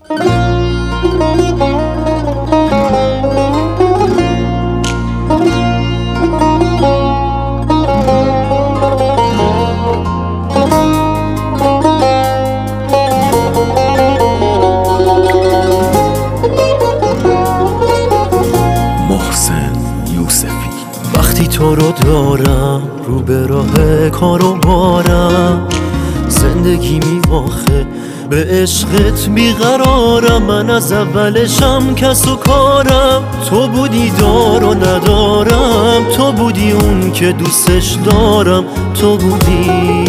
وقتی تو رو دارم رو به راه کار و بارم، زندگی میباخه به عشقت بیقرارم. من از اولشم کس و کارم، تو بودی دار و ندارم، تو بودی اون که دوستش دارم، تو بودی.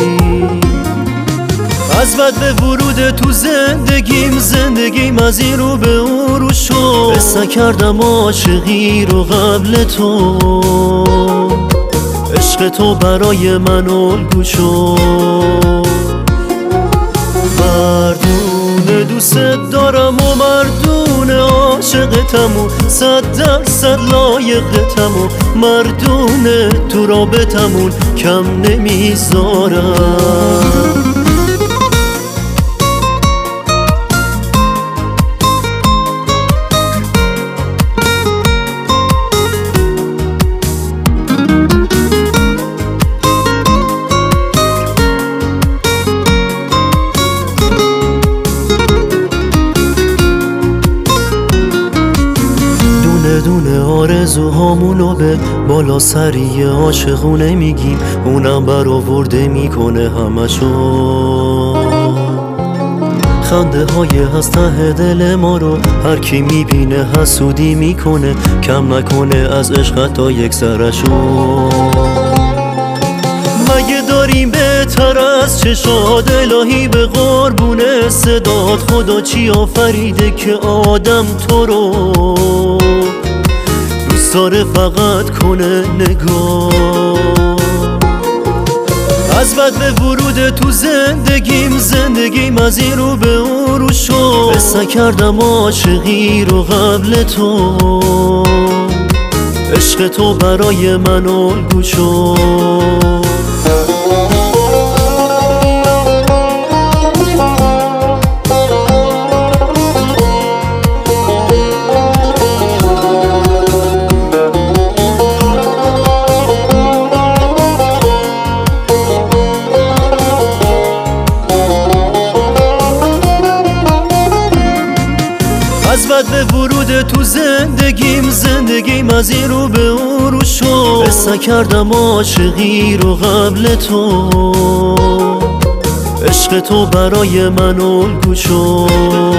از بد به ورود تو زندگیم از این رو به اون رو شد. حس نکردم عاشقی رو قبل تو، عشق تو برای من الگو شد. مردونه دوست دارم و مردونه عاشقتم و 100% لایقتم و مردونه تو رابطمون کم نمیذارم. دونه آرزوهامونو به بالا سری عاشقونه میگیم، اونم برآورده میکنه همشو. خنده های از ته دل ما رو هر کی میبینه حسودی میکنه، کم نکنه از عشق تا یک سرشو. مگه داریم بهتر از چشاد الهی؟ به قربون صدات خدا چی آفریده که آدم تو رو دوست داره فقط کنه نگاه. از بد به ورود تو زندگیم از این رو به اون رو شد. حس نکردم عاشقی رو قبل تو، عشق تو برای من الگو شد. از بد به ورود تو زندگیم از این رو به اون رو شد. حس نکردم عاشقی رو قبل تو، عشق تو برای من الگو شد.